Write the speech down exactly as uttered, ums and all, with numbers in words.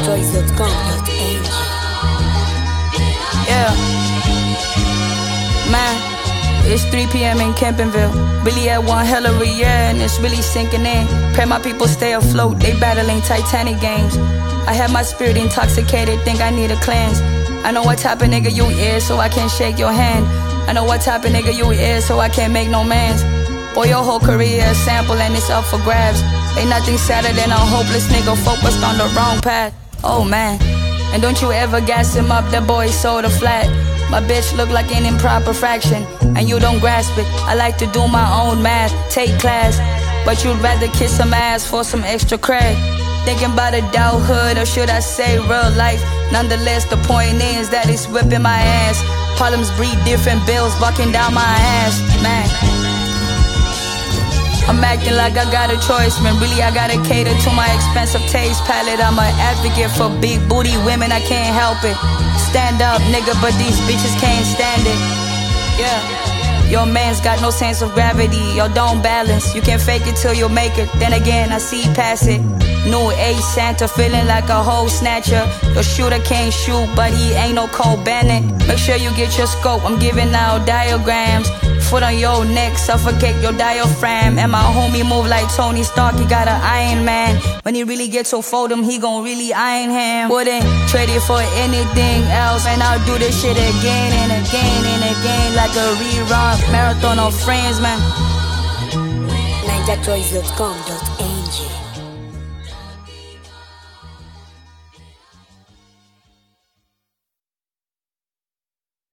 joys dot com dot a g. Yeah, man, it's three p m in Kempenville. Really had one hell of a year and it's really sinking in. Pray my people stay afloat, they battling Titanic games. I have my spirit intoxicated, think I need a cleanse. I know what type of nigga you is, so I can't shake your hand. I know what type of nigga you is, so I can't make no mans. Boy, your whole career a sample and it's up for grabs. Ain't nothing sadder than a hopeless nigga focused on the wrong path. Oh man, and don't you ever gas him up, that boy soda flat. My bitch look like an improper fraction, and you don't grasp it. I like to do my own math, take class, but you'd rather kiss some ass for some extra cred. Thinking about adulthood, or should I say real life. Nonetheless, the point is that it's whipping my ass. Problems breed different bills, bucking down my ass, man. I'm acting like I got a choice, man. Really, I gotta cater to my expensive taste palette. I'm an advocate for big booty women, I can't help it. Stand up, nigga, but these bitches can't stand it. Yeah. Your man's got no sense of gravity, yo, don't balance. You can fake it till you make it, then again, I see past it. New age Santa, feeling like a whole snatcher. Your shooter can't shoot, but he ain't no Cole Bennett. Make sure you get your scope, I'm giving out diagrams. Foot on your neck, suffocate your diaphragm. And my homie move like Tony Stark, he got an Iron Man. When he really gets so fold him, he gon' really iron him. Wouldn't trade it for anything else. And I'll do this shit again and again and again, like a rerun marathon of Friends, man. ninja joys dot com dot a g